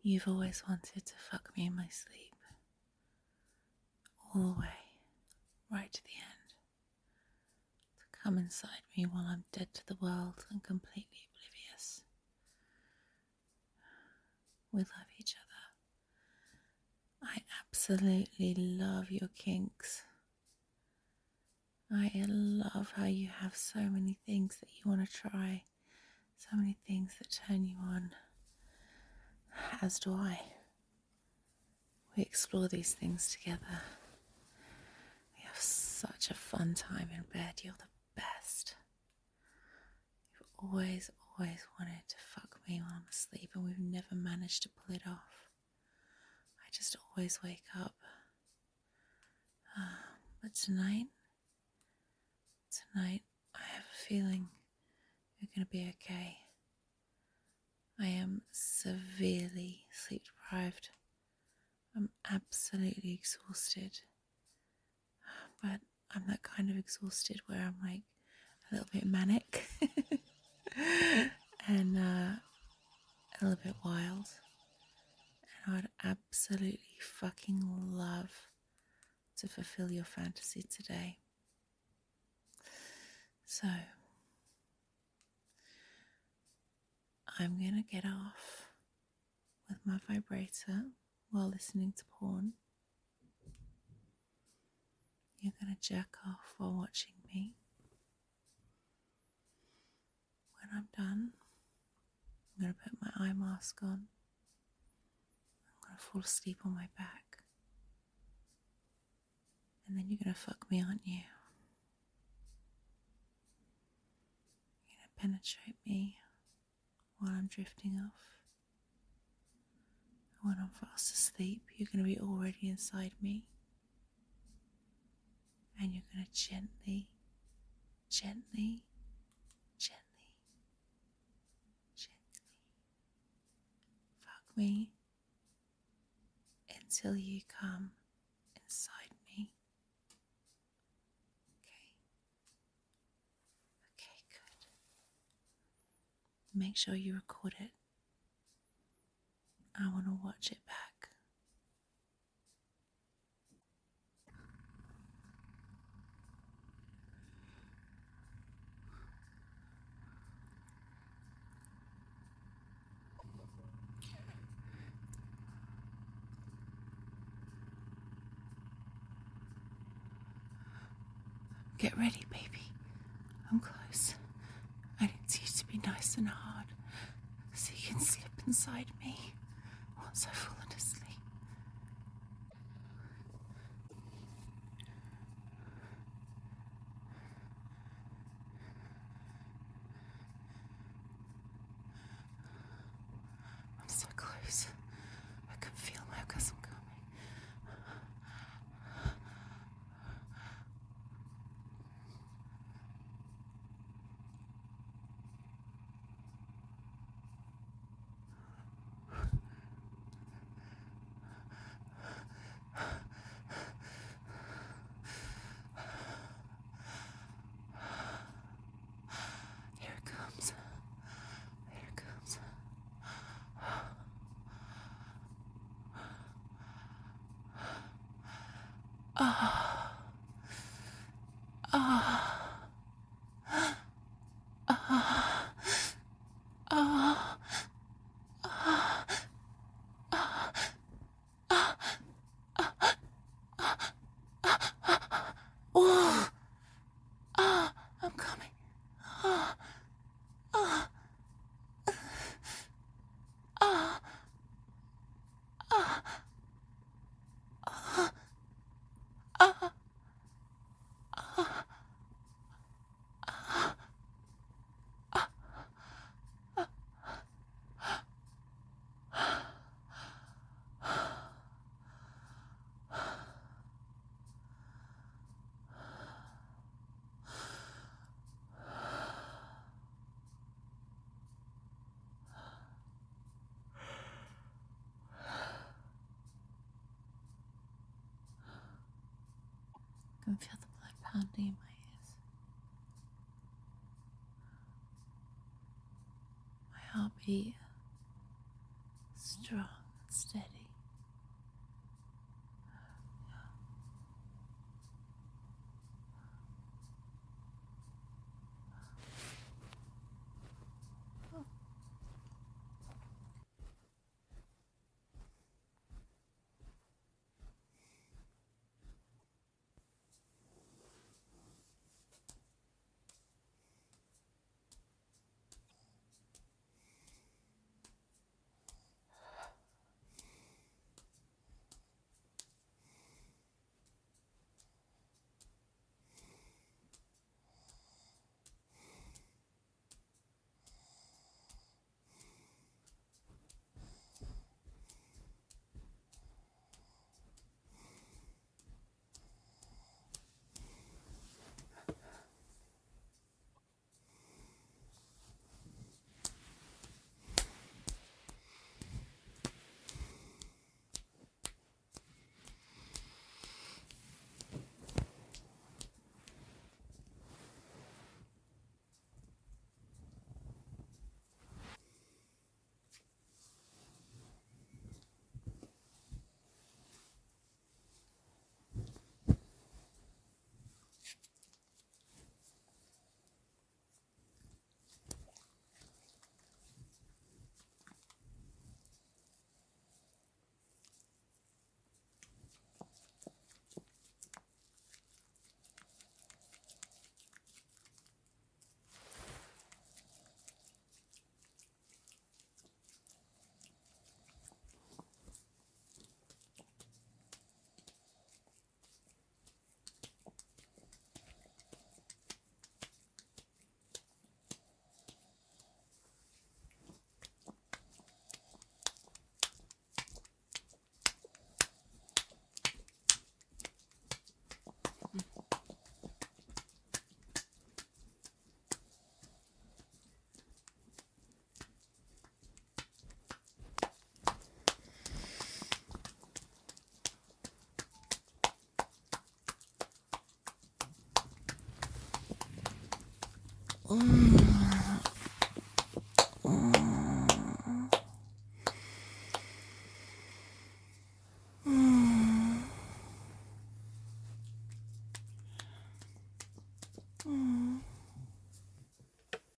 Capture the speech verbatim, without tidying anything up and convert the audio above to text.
You've always wanted to fuck me in my sleep. All the way, right to the end. To come inside me while I'm dead to the world and completely oblivious. We love each other. I absolutely love your kinks. I love how you have so many things that you want to try. So many things that turn you on. As do I. We explore these things together. We have such a fun time in bed. You're the best. You've always, always wanted to fuck me while I'm asleep, and we've never managed to pull it off. I just always wake up. Uh, but tonight, tonight, I have a feeling you're going to be okay. I am severely sleep deprived. I'm absolutely exhausted. But I'm that kind of exhausted where I'm like a little bit manic and uh, a little bit wild. And I'd absolutely fucking love to fulfill your fantasy today. So, I'm gonna get off with my vibrator while listening to porn. You're gonna jerk off while watching me. When I'm done, I'm gonna put my eye mask on. I'm gonna fall asleep on my back. And then you're gonna fuck me, aren't you? You're gonna penetrate me while I'm drifting off. And when I'm fast asleep, you're gonna be already inside me. And you're gonna gently, gently, gently, gently fuck me until you come inside me. Okay. Okay, good. Make sure you record it. I want to watch it back. Get ready, baby. I'm close. I need you to be nice and hard so you can slip inside me once I've fallen asleep. I'm so close. I can feel my orgasm coming. Here it comes. Here it comes. Ah. Ah. Ah. Ah. Oh. Ah. I'm coming. Ah. Ah. Ah. Ah. Ah. Ah. I can feel the blood pounding in my ears. My heartbeat strong steady. Mm.